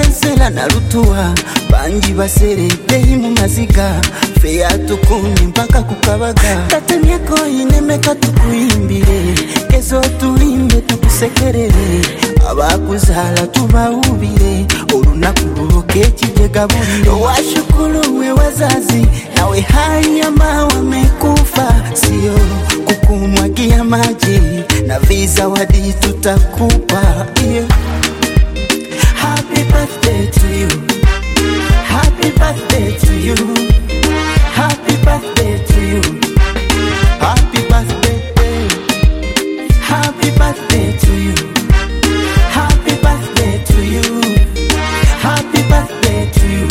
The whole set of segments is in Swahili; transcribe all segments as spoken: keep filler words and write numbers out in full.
ensela nalutuwa bangi baserede mu maziga fe atukuni mpaka kukabaga tatemyeko inemeka tukuimbire kezo tulimbe tukusekerere abakuzala tubaubire olunaku lukekijega buliro washukuru we wazazi nawe haya mawa mekufa sio kukumwagia maji na visa wadi tutakupa yeah. Happy birthday to you. Happy birthday to you. Happy birthday to you. Happy birthday. Happy birthday to you. Happy birthday to you. Happy birthday to you.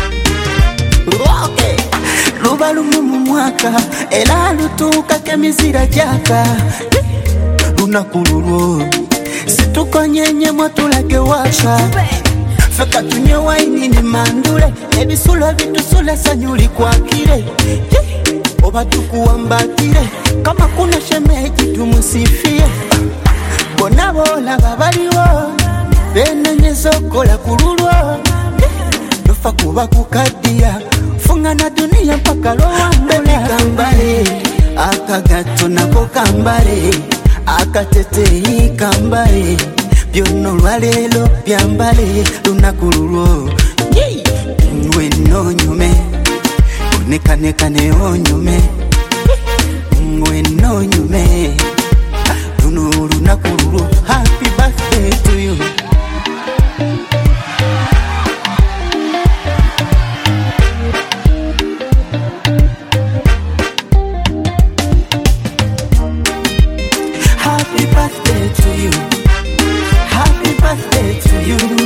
Okay. Lubalu mu mwaka ela lutuka kemizira jaka. Lunakululwo situko nyenye mwatulage waka feka tunye waini ni mandule ebisulo bitusule sanyuli kwa kire oba tukuwambatire kama kuna shemeji tumusifie bona bola babaliwo benenye zokola kululwo dofa kuba kukadia funga na dunia mpaka lowambele kambale akagato nako kambale akatete ikambale byono lwalelo byambale lunakululwo nwe nonyume onekanekane onyume nwe nonyume luno lunakululwo. Happy birthday to you. Happy birthday to you. Happy birthday to you.